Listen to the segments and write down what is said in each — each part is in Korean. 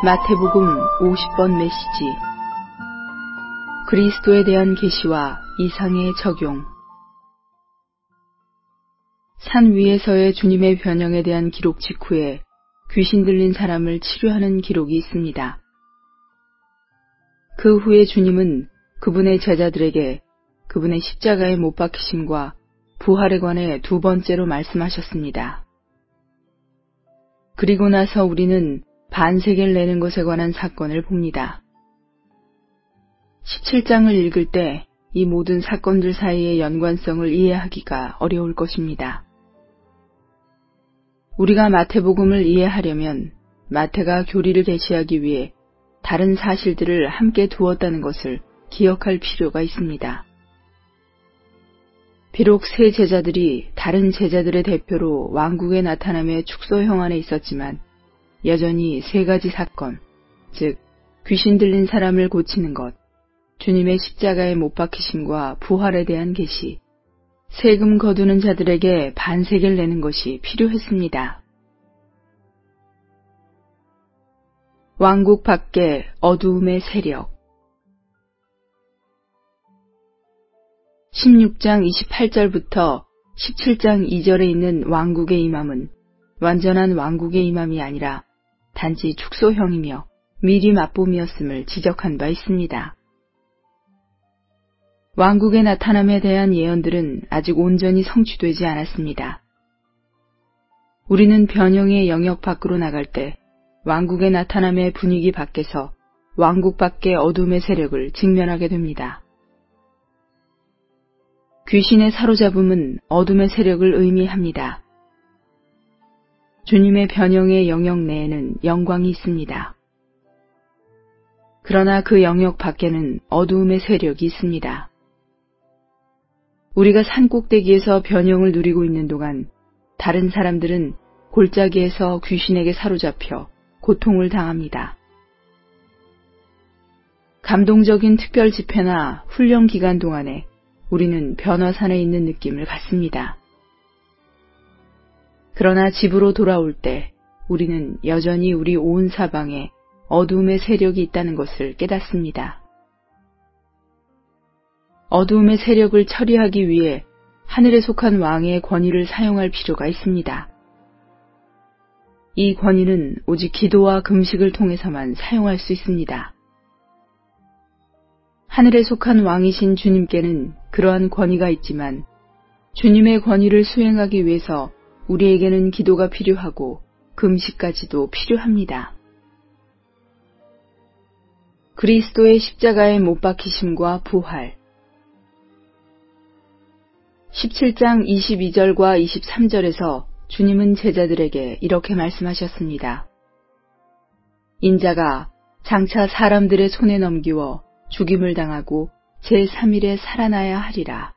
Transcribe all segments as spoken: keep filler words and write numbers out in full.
마태복음 오십 번 메시지. 그리스도에 대한 계시와 이상의 적용. 산 위에서의 주님의 변형에 대한 기록 직후에 귀신 들린 사람을 치료하는 기록이 있습니다. 그 후에 주님은 그분의 제자들에게 그분의 십자가에 못 박히심과 부활에 관해 두 번째로 말씀하셨습니다. 그리고 나서 우리는 반세계를 내는 것에 관한 사건을 봅니다. 십칠 장을 읽을 때 이 모든 사건들 사이의 연관성을 이해하기가 어려울 것입니다. 우리가 마태복음을 이해하려면 마태가 교리를 계시하기 위해 다른 사실들을 함께 두었다는 것을 기억할 필요가 있습니다. 비록 세 제자들이 다른 제자들의 대표로 왕국의 나타남의 축소형 안에 있었지만 여전히 세 가지 사건, 즉 귀신 들린 사람을 고치는 것, 주님의 십자가에 못 박히심과 부활에 대한 계시, 세금 거두는 자들에게 반세계를 내는 것이 필요했습니다. 왕국 밖에 어두움의 세력. 십육 장 이십팔 절부터 십칠 장 이 절에 있는 왕국의 임함은 완전한 왕국의 임함이 아니라 단지 축소형이며 미리 맛봄이었음을 지적한 바 있습니다. 왕국의 나타남에 대한 예언들은 아직 온전히 성취되지 않았습니다. 우리는 변형의 영역 밖으로 나갈 때 왕국의 나타남의 분위기 밖에서 왕국 밖의 어둠의 세력을 직면하게 됩니다. 귀신의 사로잡음은 어둠의 세력을 의미합니다. 주님의 변형의 영역 내에는 영광이 있습니다. 그러나 그 영역 밖에는 어두움의 세력이 있습니다. 우리가 산 꼭대기에서 변형을 누리고 있는 동안 다른 사람들은 골짜기에서 귀신에게 사로잡혀 고통을 당합니다. 감동적인 특별 집회나 훈련 기간 동안에 우리는 변화산에 있는 느낌을 갖습니다. 그러나 집으로 돌아올 때 우리는 여전히 우리 온 사방에 어두움의 세력이 있다는 것을 깨닫습니다. 어두움의 세력을 처리하기 위해 하늘에 속한 왕의 권위를 사용할 필요가 있습니다. 이 권위는 오직 기도와 금식을 통해서만 사용할 수 있습니다. 하늘에 속한 왕이신 주님께는 그러한 권위가 있지만 주님의 권위를 수행하기 위해서 우리에게는 기도가 필요하고 금식까지도 필요합니다. 그리스도의 십자가에 못 박히심과 부활. 십칠 장 이십이 절과 이십삼 절에서 주님은 제자들에게 이렇게 말씀하셨습니다. 인자가 장차 사람들의 손에 넘기워 죽임을 당하고 제삼 일에 살아나야 하리라.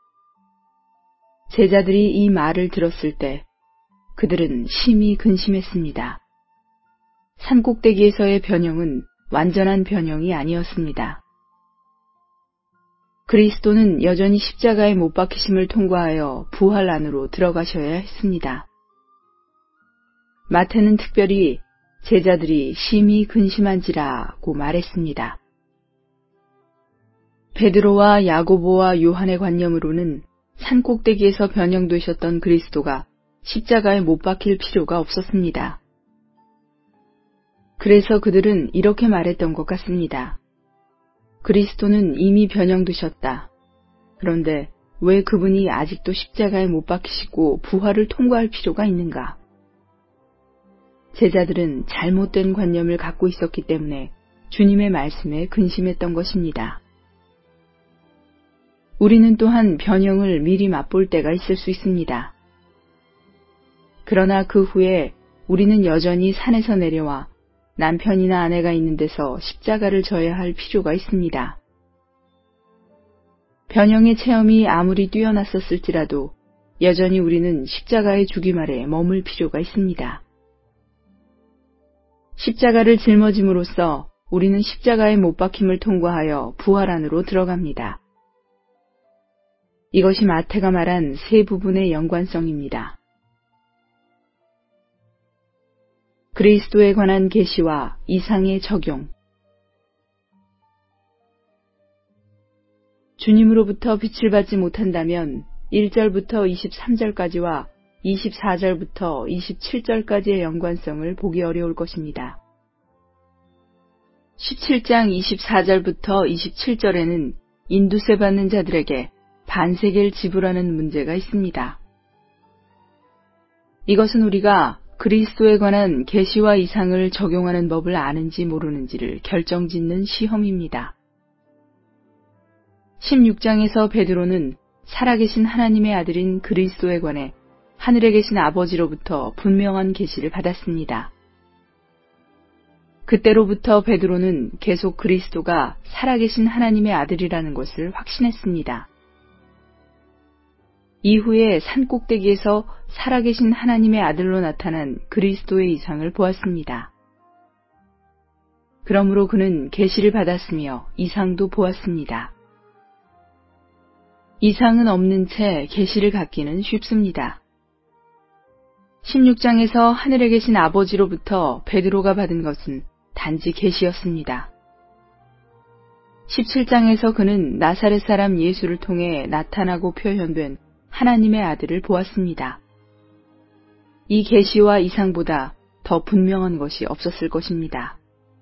제자들이 이 말을 들었을 때 그들은 심히 근심했습니다. 산꼭대기에서의 변형은 완전한 변형이 아니었습니다. 그리스도는 여전히 십자가에 못 박히심을 통과하여 부활 안으로 들어가셔야 했습니다. 마태는 특별히 제자들이 심히 근심한지라고 말했습니다. 베드로와 야고보와 요한의 관념으로는 산꼭대기에서 변형되셨던 그리스도가 십자가에 못 박힐 필요가 없었습니다. 그래서 그들은 이렇게 말했던 것 같습니다. 그리스도는 이미 변형되셨다. 그런데 왜 그분이 아직도 십자가에 못 박히시고 부활을 통과할 필요가 있는가? 제자들은 잘못된 관념을 갖고 있었기 때문에 주님의 말씀에 근심했던 것입니다. 우리는 또한 변형을 미리 맛볼 때가 있을 수 있습니다. 그러나 그 후에 우리는 여전히 산에서 내려와 남편이나 아내가 있는 데서 십자가를 져야 할 필요가 있습니다. 변형의 체험이 아무리 뛰어났었을지라도 여전히 우리는 십자가의 죽임 아래 머물 필요가 있습니다. 십자가를 짊어짐으로써 우리는 십자가의 못 박힘을 통과하여 부활 안으로 들어갑니다. 이것이 마태가 말한 세 부분의 연관성입니다. 그리스도에 관한 계시와 이상의 적용. 주님으로부터 빛을 받지 못한다면 일 절부터 이십삼 절까지와 이십사 절부터 이십칠 절까지의 연관성을 보기 어려울 것입니다. 십칠 장 이십사 절부터 이십칠 절에는 인두세 받는 자들에게 반세겔 지불하는 문제가 있습니다. 이것은 우리가 그리스도에 관한 계시와 이상을 적용하는 법을 아는지 모르는지를 결정짓는 시험입니다. 십육 장에서 베드로는 살아계신 하나님의 아들인 그리스도에 관해 하늘에 계신 아버지로부터 분명한 계시를 받았습니다. 그때로부터 베드로는 계속 그리스도가 살아계신 하나님의 아들이라는 것을 확신했습니다. 이후에 산꼭대기에서 살아계신 하나님의 아들로 나타난 그리스도의 이상을 보았습니다. 그러므로 그는 계시를 받았으며 이상도 보았습니다. 이상은 없는 채 계시를 갖기는 쉽습니다. 십육 장에서 하늘에 계신 아버지로부터 베드로가 받은 것은 단지 계시였습니다. 십칠 장에서 그는 나사렛 사람 예수를 통해 나타나고 표현된 하나님의 아들을 보았습니다. 이 계시와 이상보다 더 분명한 것이 없었을 것입니다.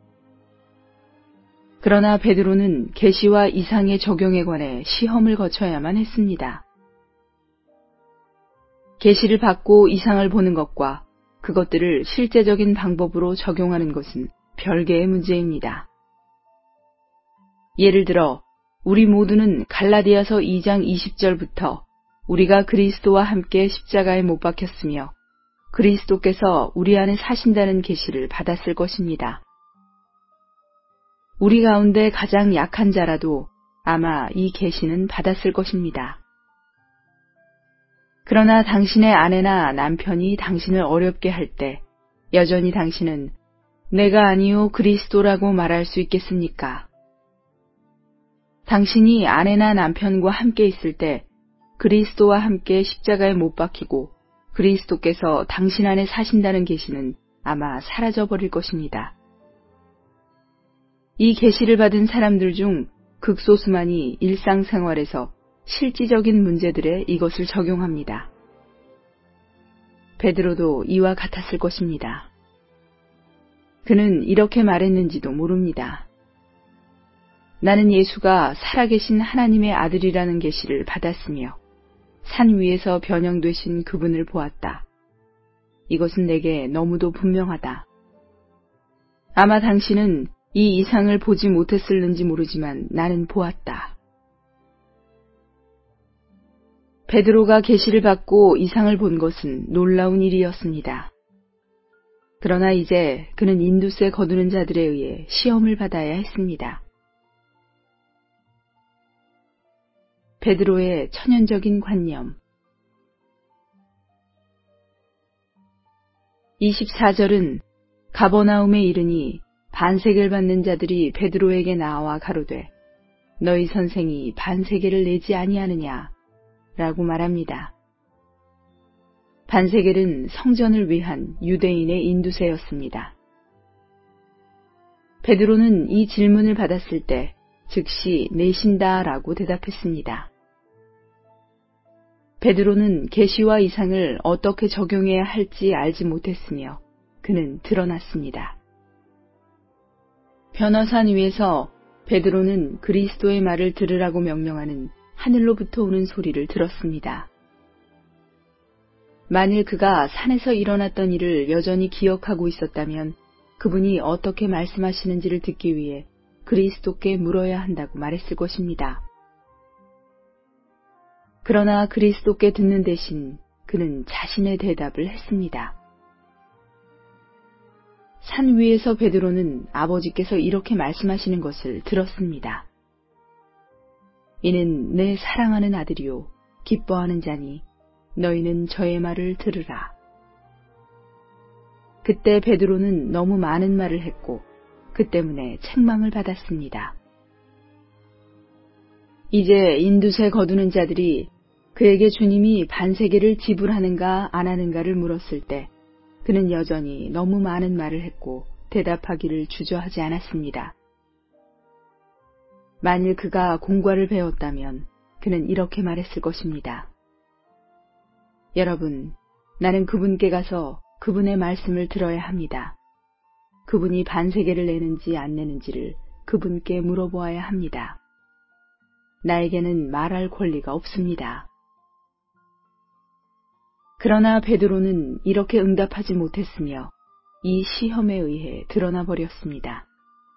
그러나 베드로는 계시와 이상의 적용에 관해 시험을 거쳐야만 했습니다. 계시를 받고 이상을 보는 것과 그것들을 실제적인 방법으로 적용하는 것은 별개의 문제입니다. 예를 들어 우리 모두는 갈라디아서 이 장 이십 절부터 우리가 그리스도와 함께 십자가에 못 박혔으며 그리스도께서 우리 안에 사신다는 계시를 받았을 것입니다. 우리 가운데 가장 약한 자라도 아마 이 계시는 받았을 것입니다. 그러나 당신의 아내나 남편이 당신을 어렵게 할 때 여전히 당신은 내가 아니요 그리스도라고 말할 수 있겠습니까? 당신이 아내나 남편과 함께 있을 때 그리스도와 함께 십자가에 못 박히고 그리스도께서 당신 안에 사신다는 계시는 아마 사라져버릴 것입니다. 이 계시를 받은 사람들 중 극소수만이 일상생활에서 실질적인 문제들에 이것을 적용합니다. 베드로도 이와 같았을 것입니다. 그는 이렇게 말했는지도 모릅니다. 나는 예수가 살아계신 하나님의 아들이라는 계시를 받았으며 산 위에서 변형되신 그분을 보았다. 이것은 내게 너무도 분명하다. 아마 당신은 이 이상을 보지 못했을는지 모르지만 나는 보았다. 베드로가 계시를 받고 이상을 본 것은 놀라운 일이었습니다. 그러나 이제 그는 인두세 거두는 자들에 의해 시험을 받아야 했습니다. 베드로의 천연적인 관념. 이십사 절은 가버나움에 이르니 반세겔 받는 자들이 베드로에게 나와 가로되 너희 선생이 반세겔을 내지 아니하느냐 라고 말합니다. 반세겔은 성전을 위한 유대인의 인두세였습니다. 베드로는 이 질문을 받았을 때 즉시 내신다 라고 대답했습니다. 베드로는 계시와 이상을 어떻게 적용해야 할지 알지 못했으며 그는 드러났습니다. 변화산 위에서 베드로는 그리스도의 말을 들으라고 명령하는 하늘로부터 오는 소리를 들었습니다. 만일 그가 산에서 일어났던 일을 여전히 기억하고 있었다면 그분이 어떻게 말씀하시는지를 듣기 위해 그리스도께 물어야 한다고 말했을 것입니다. 그러나 그리스도께 듣는 대신 그는 자신의 대답을 했습니다. 산 위에서 베드로는 아버지께서 이렇게 말씀하시는 것을 들었습니다. 이는 내 사랑하는 아들이요 기뻐하는 자니 너희는 저의 말을 들으라. 그때 베드로는 너무 많은 말을 했고 그 때문에 책망을 받았습니다. 이제 인두세 거두는 자들이 그에게 주님이 반세겔을 지불하는가 안 하는가를 물었을 때 그는 여전히 너무 많은 말을 했고 대답하기를 주저하지 않았습니다. 만일 그가 공과를 배웠다면 그는 이렇게 말했을 것입니다. 여러분, 나는 그분께 가서 그분의 말씀을 들어야 합니다. 그분이 반세계를 내는지 안 내는지를 그분께 물어보아야 합니다. 나에게는 말할 권리가 없습니다. 그러나 베드로는 이렇게 응답하지 못했으며 이 시험에 의해 드러나 버렸습니다.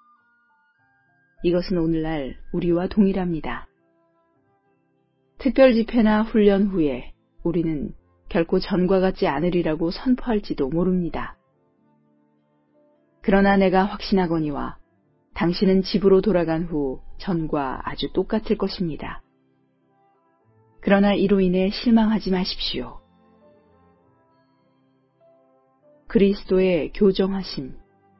이것은 오늘날 우리와 동일합니다. 특별 집회나 훈련 후에 우리는 결코 전과 같지 않으리라고 선포할지도 모릅니다. 그러나 내가 확신하거니와 당신은 집으로 돌아간 후 전과 아주 똑같을 것입니다. 그러나 이로 인해 실망하지 마십시오. 그리스도의 교정하심.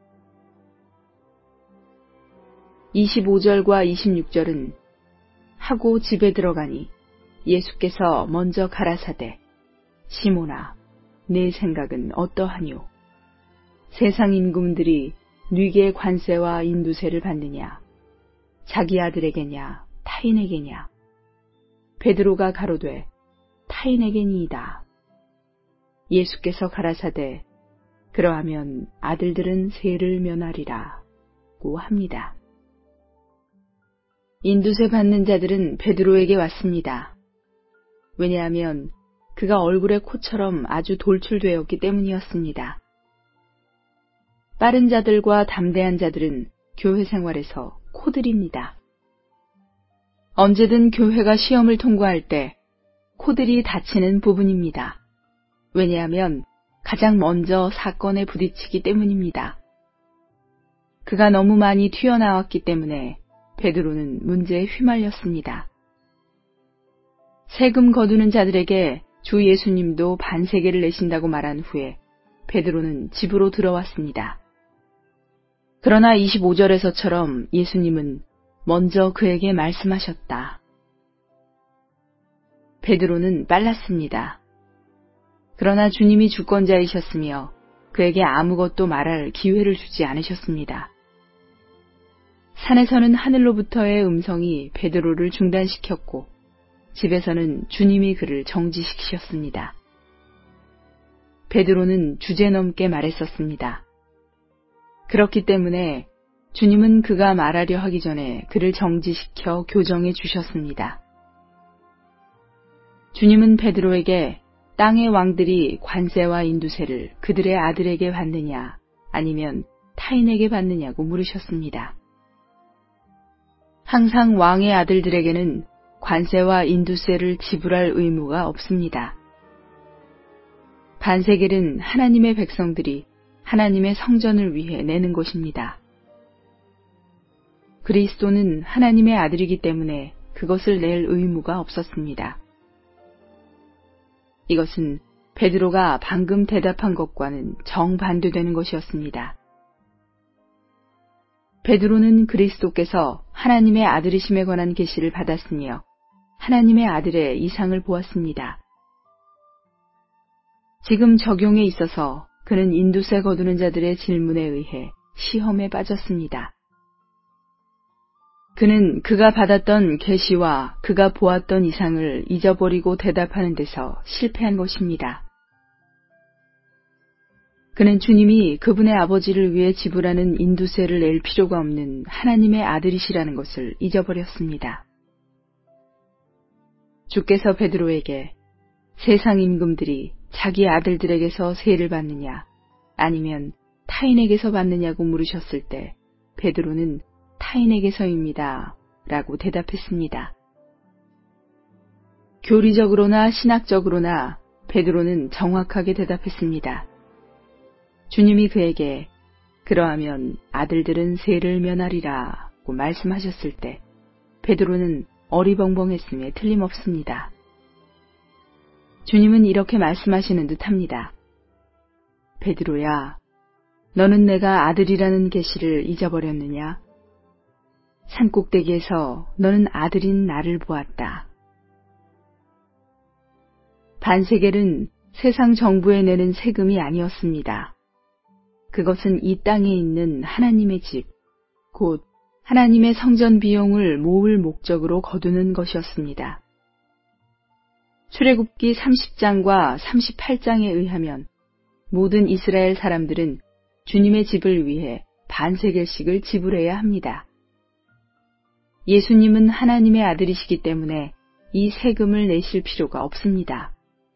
이십오 절과 이십육 절은 하고 집에 들어가니 예수께서 먼저 가라사대 시몬아, 내 생각은 어떠하뇨? 세상 임금들이 네게 관세와 인두세를 받느냐? 자기 아들에게냐, 타인에게냐? 베드로가 가로되 타인에게니이다. 예수께서 가라사대 그러하면 아들들은 세를 면하리라고 합니다. 인두세 받는 자들은 베드로에게 왔습니다. 왜냐하면 그가 얼굴에 코처럼 아주 돌출되었기 때문이었습니다. 빠른 자들과 담대한 자들은 교회 생활에서 코들입니다. 언제든 교회가 시험을 통과할 때 코들이 닥치는 부분입니다. 왜냐하면 가장 먼저 사건에 부딪히기 때문입니다. 그가 너무 많이 튀어나왔기 때문에 베드로는 문제에 휘말렸습니다. 세금 거두는 자들에게 주 예수님도 반세계를 내신다고 말한 후에 베드로는 집으로 들어왔습니다. 그러나 이십오 절에서처럼 예수님은 먼저 그에게 말씀하셨다. 베드로는 빨랐습니다. 그러나 주님이 주권자이셨으며 그에게 아무것도 말할 기회를 주지 않으셨습니다. 산에서는 하늘로부터의 음성이 베드로를 중단시켰고 집에서는 주님이 그를 정지시키셨습니다. 베드로는 주제넘게 말했었습니다. 그렇기 때문에 주님은 그가 말하려 하기 전에 그를 정지시켜 교정해 주셨습니다. 주님은 베드로에게 땅의 왕들이 관세와 인두세를 그들의 아들에게 받느냐 아니면 타인에게 받느냐고 물으셨습니다. 항상 왕의 아들들에게는 관세와 인두세를 지불할 의무가 없습니다. 반세겔은 하나님의 백성들이 하나님의 성전을 위해 내는 것입니다. 그리스도는 하나님의 아들이기 때문에 그것을 낼 의무가 없었습니다. 이것은 베드로가 방금 대답한 것과는 정반대되는 것이었습니다. 베드로는 그리스도께서 하나님의 아들이심에 관한 계시를 받았으며 하나님의 아들의 이상을 보았습니다. 지금 적용에 있어서 그는 인두세 거두는 자들의 질문에 의해 시험에 빠졌습니다. 그는 그가 받았던 계시와 그가 보았던 이상을 잊어버리고 대답하는 데서 실패한 것입니다. 그는 주님이 그분의 아버지를 위해 지불하는 인두세를 낼 필요가 없는 하나님의 아들이시라는 것을 잊어버렸습니다. 주께서 베드로에게 세상 임금들이 자기 아들들에게서 세를 받느냐 아니면 타인에게서 받느냐고 물으셨을 때 베드로는 타인에게서입니다 라고 대답했습니다. 교리적으로나 신학적으로나 베드로는 정확하게 대답했습니다. 주님이 그에게 그러하면 아들들은 세를 면하리라고 말씀하셨을 때 베드로는 어리벙벙했음에 틀림없습니다. 주님은 이렇게 말씀하시는 듯합니다. 베드로야, 너는 내가 아들이라는 계시를 잊어버렸느냐? 산꼭대기에서 너는 아들인 나를 보았다. 반세겔은 세상 정부에 내는 세금이 아니었습니다. 그것은 이 땅에 있는 하나님의 집, 곧 하나님의 성전 비용을 모을 목적으로 거두는 것이었습니다. 출애굽기 삼십 장과 삼십팔 장에 의하면 모든 이스라엘 사람들은 주님의 집을 위해 반세겔씩을 지불해야 합니다. 예수님은 하나님의 아들이시기 때문에 이 세금을 내실 필요가 없습니다.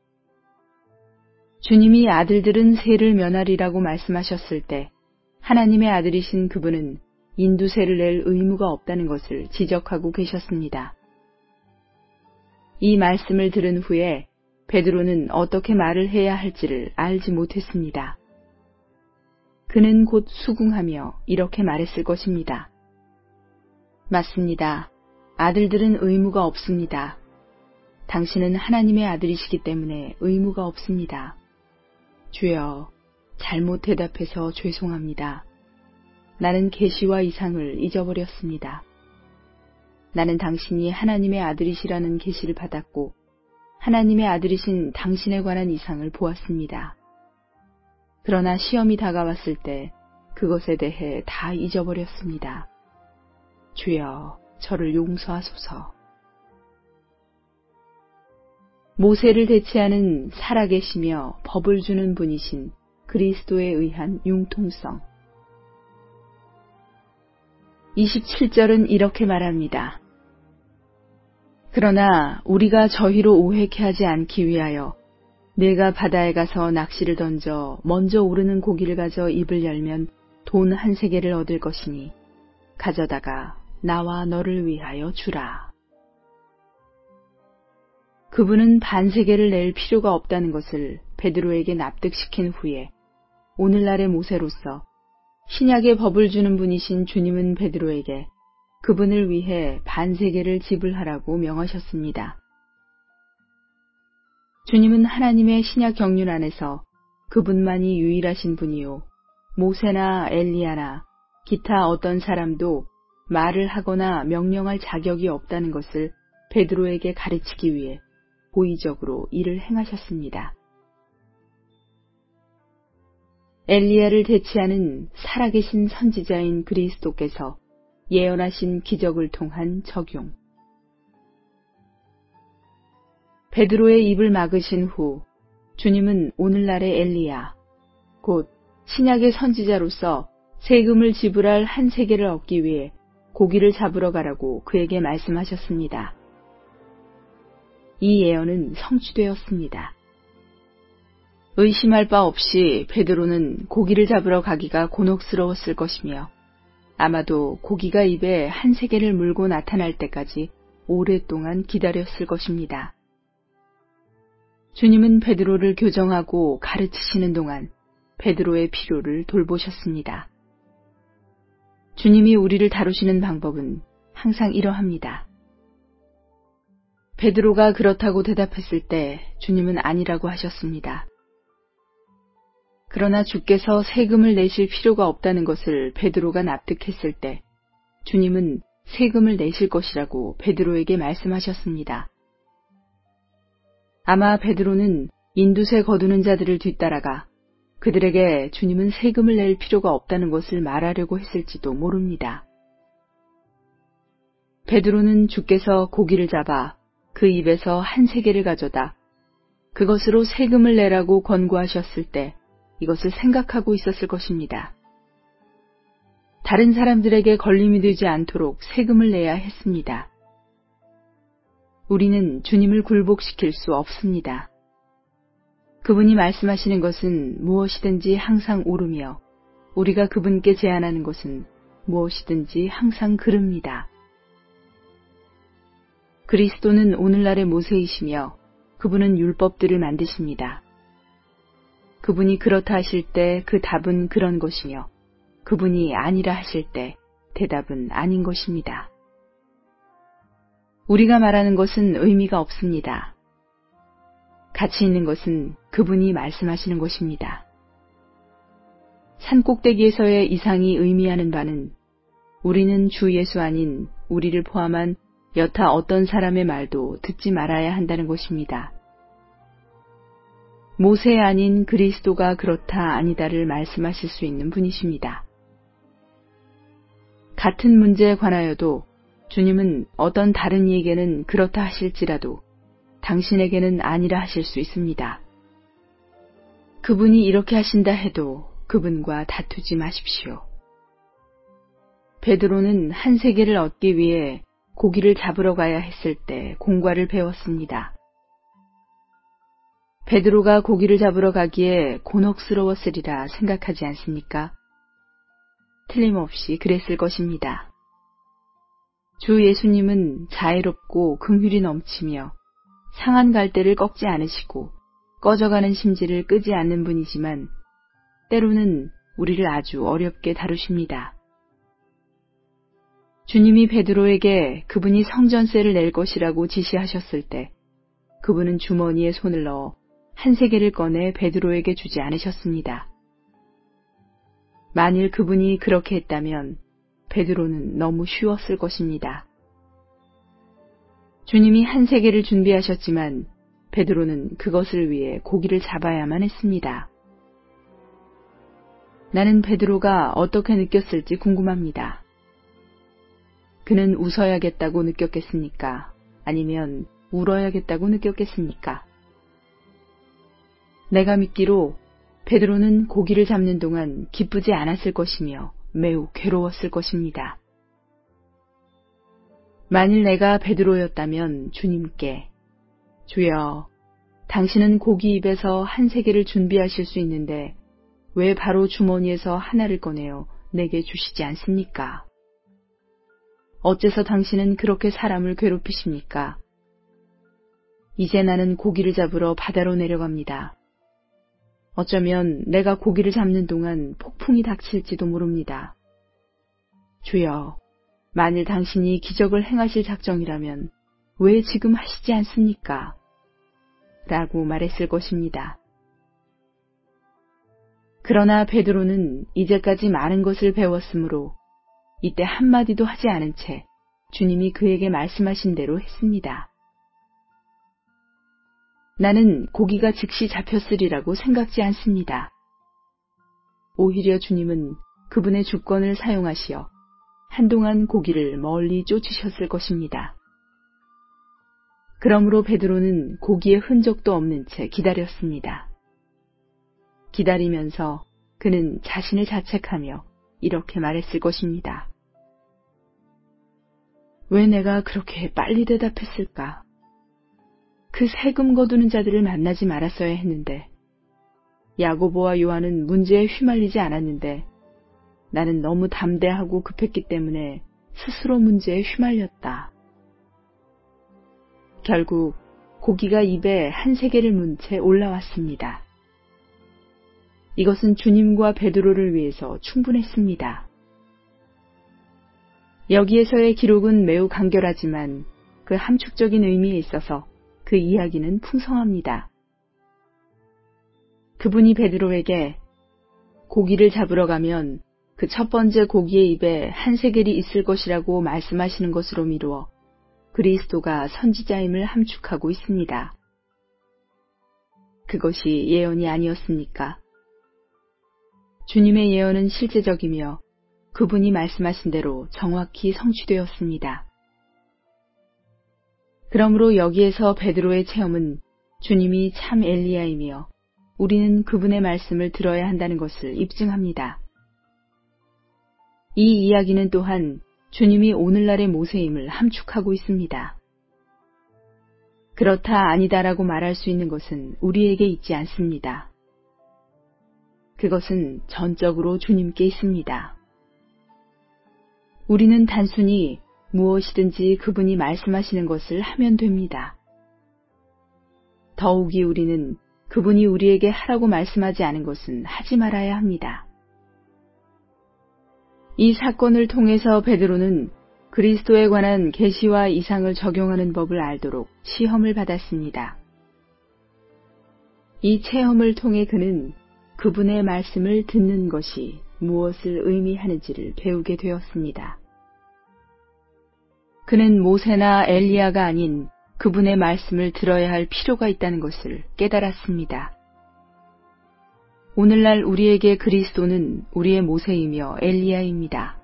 주님이 아들들은 세를 면하리라고 말씀하셨을 때 하나님의 아들이신 그분은 인두세를 낼 의무가 없다는 것을 지적하고 계셨습니다. 이 말씀을 들은 후에 베드로는 어떻게 말을 해야 할지를 알지 못했습니다. 그는 곧 수긍하며 이렇게 말했을 것입니다. 맞습니다. 아들들은 의무가 없습니다. 당신은 하나님의 아들이시기 때문에 의무가 없습니다. 주여, 잘못 대답해서 죄송합니다. 나는 계시와 이상을 잊어버렸습니다. 나는 당신이 하나님의 아들이시라는 계시를 받았고 하나님의 아들이신 당신에 관한 이상을 보았습니다. 그러나 시험이 다가왔을 때 그것에 대해 다 잊어버렸습니다. 주여, 저를 용서하소서. 모세를 대체하는 살아계시며 법을 주는 분이신 그리스도에 의한 융통성. 이십칠 절은 이렇게 말합니다. 그러나 우리가 저희로 오해케 하지 않기 위하여 내가 바다에 가서 낚시를 던져 먼저 오르는 고기를 가져 입을 열면 돈 한 세겔을 얻을 것이니 가져다가 나와 너를 위하여 주라. 그분은 반세겔을 낼 필요가 없다는 것을 베드로에게 납득시킨 후에 오늘날의 모세로서 신약의 법을 주는 분이신 주님은 베드로에게 그분을 위해 반세겔을 지불하라고 명하셨습니다. 주님은 하나님의 신약 경륜 안에서 그분만이 유일하신 분이요, 모세나 엘리야나 기타 어떤 사람도 말을 하거나 명령할 자격이 없다는 것을 베드로에게 가르치기 위해 고의적으로 이를 행하셨습니다. 엘리야를 대체하는 살아계신 선지자인 그리스도께서 예언하신 기적을 통한 적용. 베드로의 입을 막으신 후 주님은 오늘날의 엘리야, 곧 신약의 선지자로서 세금을 지불할 한 세겔을 얻기 위해 고기를 잡으러 가라고 그에게 말씀하셨습니다. 이 예언은 성취되었습니다. 의심할 바 없이 베드로는 고기를 잡으러 가기가 곤혹스러웠을 것이며 아마도 고기가 입에 한 세겔을 물고 나타날 때까지 오랫동안 기다렸을 것입니다. 주님은 베드로를 교정하고 가르치시는 동안 베드로의 필요를 돌보셨습니다. 주님이 우리를 다루시는 방법은 항상 이러합니다. 베드로가 그렇다고 대답했을 때 주님은 아니라고 하셨습니다. 그러나 주께서 세금을 내실 필요가 없다는 것을 베드로가 납득했을 때 주님은 세금을 내실 것이라고 베드로에게 말씀하셨습니다. 아마 베드로는 인두세 거두는 자들을 뒤따라가 그들에게 주님은 세금을 낼 필요가 없다는 것을 말하려고 했을지도 모릅니다. 베드로는 주께서 고기를 잡아 그 입에서 한 세겔을 가져다 그것으로 세금을 내라고 권고하셨을 때 이것을 생각하고 있었을 것입니다. 다른 사람들에게 걸림이 되지 않도록 세금을 내야 했습니다. 우리는 주님을 굴복시킬 수 없습니다. 그분이 말씀하시는 것은 무엇이든지 항상 옳으며 우리가 그분께 제안하는 것은 무엇이든지 항상 그릅니다. 그리스도는 오늘날의 모세이시며 그분은 율법들을 만드십니다. 그분이 그렇다 하실 때 그 답은 그런 것이며 그분이 아니라 하실 때 대답은 아닌 것입니다. 우리가 말하는 것은 의미가 없습니다. 가치 있는 것은 그분이 말씀하시는 것입니다. 산꼭대기에서의 이상이 의미하는 바는 우리는 주 예수 아닌 우리를 포함한 여타 어떤 사람의 말도 듣지 말아야 한다는 것입니다. 모세 아닌 그리스도가 그렇다 아니다를 말씀하실 수 있는 분이십니다. 같은 문제에 관하여도 주님은 어떤 다른 이에게는 그렇다 하실지라도 당신에게는 아니라 하실 수 있습니다. 그분이 이렇게 하신다 해도 그분과 다투지 마십시오. 베드로는 한 세계를 얻기 위해 고기를 잡으러 가야 했을 때 공과를 배웠습니다. 베드로가 고기를 잡으러 가기에 곤혹스러웠으리라 생각하지 않습니까? 틀림없이 그랬을 것입니다. 주 예수님은 자애롭고 긍휼이 넘치며 상한 갈대를 꺾지 않으시고 꺼져가는 심지를 끄지 않는 분이지만 때로는 우리를 아주 어렵게 다루십니다. 주님이 베드로에게 그분이 성전세를 낼 것이라고 지시하셨을 때 그분은 주머니에 손을 넣어 한 세겔을 꺼내 베드로에게 주지 않으셨습니다. 만일 그분이 그렇게 했다면 베드로는 너무 쉬웠을 것입니다. 주님이 한 세겔을 준비하셨지만 베드로는 그것을 위해 고기를 잡아야만 했습니다. 나는 베드로가 어떻게 느꼈을지 궁금합니다. 그는 웃어야겠다고 느꼈겠습니까? 아니면 울어야겠다고 느꼈겠습니까? 내가 믿기로 베드로는 고기를 잡는 동안 기쁘지 않았을 것이며 매우 괴로웠을 것입니다. 만일 내가 베드로였다면 주님께 주여, 당신은 고기 입에서 한 세겔을 준비하실 수 있는데 왜 바로 주머니에서 하나를 꺼내어 내게 주시지 않습니까? 어째서 당신은 그렇게 사람을 괴롭히십니까? 이제 나는 고기를 잡으러 바다로 내려갑니다. 어쩌면 내가 고기를 잡는 동안 폭풍이 닥칠지도 모릅니다. 주여, 만일 당신이 기적을 행하실 작정이라면 왜 지금 하시지 않습니까? 라고 말했을 것입니다. 그러나 베드로는 이제까지 많은 것을 배웠으므로 이때 한마디도 하지 않은 채 주님이 그에게 말씀하신 대로 했습니다. 나는 고기가 즉시 잡혔으리라고 생각지 않습니다. 오히려 주님은 그분의 주권을 사용하시어 한동안 고기를 멀리 쫓으셨을 것입니다. 그러므로 베드로는 고기의 흔적도 없는 채 기다렸습니다. 기다리면서 그는 자신을 자책하며 이렇게 말했을 것입니다. 왜 내가 그렇게 빨리 대답했을까? 그 세금 거두는 자들을 만나지 말았어야 했는데, 야고보와 요한은 문제에 휘말리지 않았는데 나는 너무 담대하고 급했기 때문에 스스로 문제에 휘말렸다. 결국 고기가 입에 한 세겔을 문 채 올라왔습니다. 이것은 주님과 베드로를 위해서 충분했습니다. 여기에서의 기록은 매우 간결하지만 그 함축적인 의미에 있어서 그 이야기는 풍성합니다. 그분이 베드로에게 고기를 잡으러 가면 그 첫 번째 고기의 입에 한 세겔이 있을 것이라고 말씀하시는 것으로 미루어 그리스도가 선지자임을 함축하고 있습니다. 그것이 예언이 아니었습니까? 주님의 예언은 실제적이며 그분이 말씀하신 대로 정확히 성취되었습니다. 그러므로 여기에서 베드로의 체험은 주님이 참 엘리야이며 우리는 그분의 말씀을 들어야 한다는 것을 입증합니다. 이 이야기는 또한 주님이 오늘날의 모세임을 함축하고 있습니다. 그렇다 아니다라고 말할 수 있는 것은 우리에게 있지 않습니다. 그것은 전적으로 주님께 있습니다. 우리는 단순히 무엇이든지 그분이 말씀하시는 것을 하면 됩니다. 더욱이 우리는 그분이 우리에게 하라고 말씀하지 않은 것은 하지 말아야 합니다. 이 사건을 통해서 베드로는 그리스도에 관한 계시와 이상을 적용하는 법을 알도록 시험을 받았습니다. 이 체험을 통해 그는 그분의 말씀을 듣는 것이 무엇을 의미하는지를 배우게 되었습니다. 그는 모세나 엘리야가 아닌 그분의 말씀을 들어야 할 필요가 있다는 것을 깨달았습니다. 오늘날 우리에게 그리스도는 우리의 모세이며 엘리야입니다.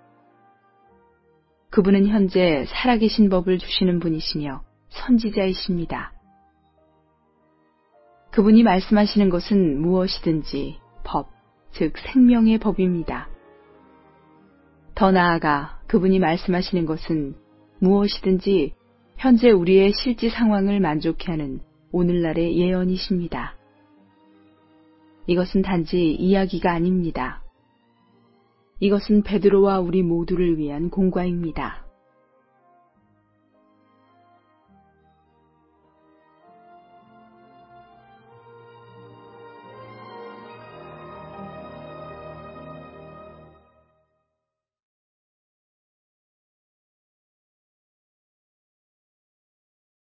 그분은 현재 살아계신 법을 주시는 분이시며 선지자이십니다. 그분이 말씀하시는 것은 무엇이든지 법, 즉 생명의 법입니다. 더 나아가 그분이 말씀하시는 것은 무엇이든지 현재 우리의 실제 상황을 만족해 하는 오늘날의 예언이십니다. 이것은 단지 이야기가 아닙니다. 이것은 베드로와 우리 모두를 위한 공과입니다.